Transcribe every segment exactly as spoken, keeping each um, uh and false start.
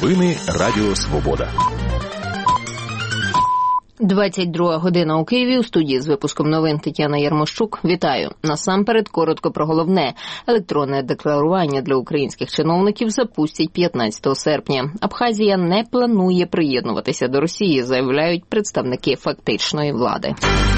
Новини Радіо Свобода. двадцять друга година у Києві. У студії з випуском новин Тетяна Ярмощук. Вітаю. Насамперед, коротко про головне. Електронне декларування для українських чиновників запустять п'ятнадцятого серпня. Абхазія не планує приєднуватися до Росії, заявляють представники фактичної влади.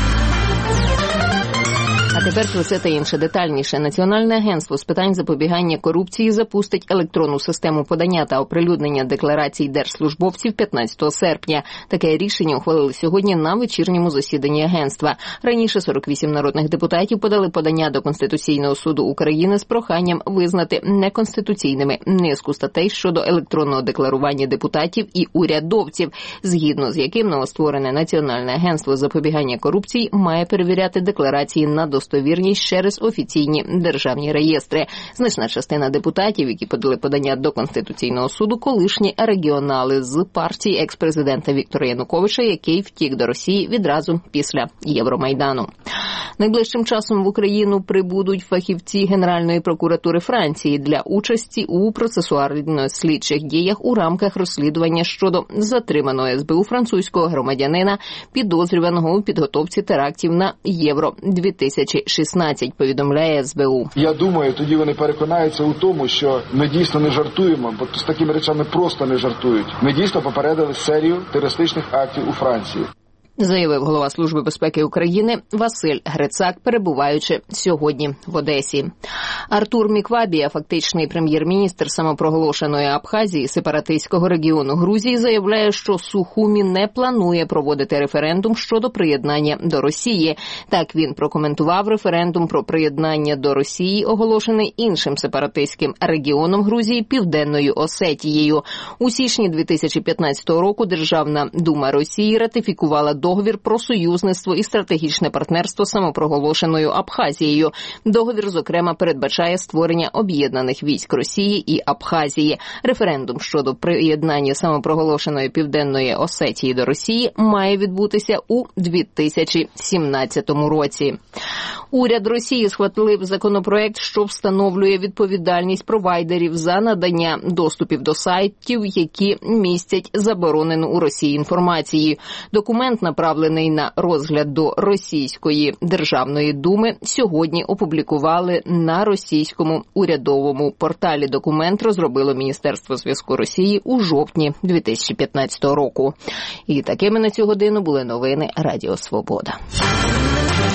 А тепер про це та інше детальніше. Національне агентство з питань запобігання корупції запустить електронну систему подання та оприлюднення декларацій держслужбовців п'ятнадцятого серпня. Таке рішення ухвалили сьогодні на вечірньому засіданні агентства. Раніше сорок вісім народних депутатів подали подання до Конституційного суду України з проханням визнати неконституційними низку статей щодо електронного декларування депутатів і урядовців, згідно з яким новостворене Національне агентство з запобігання корупції має перевіряти декларації на достовірність достовірність через офіційні державні реєстри. Значна частина депутатів, які подали подання до Конституційного суду, колишні регіонали з партії екс-президента Віктора Януковича, який втік до Росії відразу після Євромайдану. Найближчим часом в Україну прибудуть фахівці Генеральної прокуратури Франції для участі у процесуально-слідчих діях у рамках розслідування щодо затриманого ес бе у французького громадянина, підозрюваного у підготовці терактів на Євро дві тисячі шістнадцять, повідомляє ес бе у. Я думаю, тоді вони переконаються у тому, що ми дійсно не жартуємо, бо з такими речами просто не жартують. Ми дійсно попередили серію терористичних актів у Франції. Заявив голова Служби безпеки України Василь Грицак, перебуваючи сьогодні в Одесі. Артур Міквабія, фактичний прем'єр-міністр самопроголошеної Абхазії, сепаратистського регіону Грузії, заявляє, що Сухумі не планує проводити референдум щодо приєднання до Росії. Так він прокоментував референдум про приєднання до Росії, оголошений іншим сепаратистським регіоном Грузії – Південною Осетією. У січні дві тисячі п'ятнадцятого року Державна дума Росії ратифікувала договір про союзництво і стратегічне партнерство з самопроголошеною Абхазією. Договір, зокрема, передбачає створення об'єднаних військ Росії і Абхазії. Референдум щодо приєднання самопроголошеної Південної Осетії до Росії має відбутися у дві тисячі сімнадцятому році. Уряд Росії схвалив законопроект, що встановлює відповідальність провайдерів за надання доступів до сайтів, які містять заборонену у Росії інформацію. Документ, направлений на розгляд до Російської Державної думи, сьогодні опублікували на російському урядовому порталі. Документ розробило Міністерство зв'язку Росії у жовтні дві тисячі п'ятнадцятого року. І такими на цю годину були новини Радіо Свобода.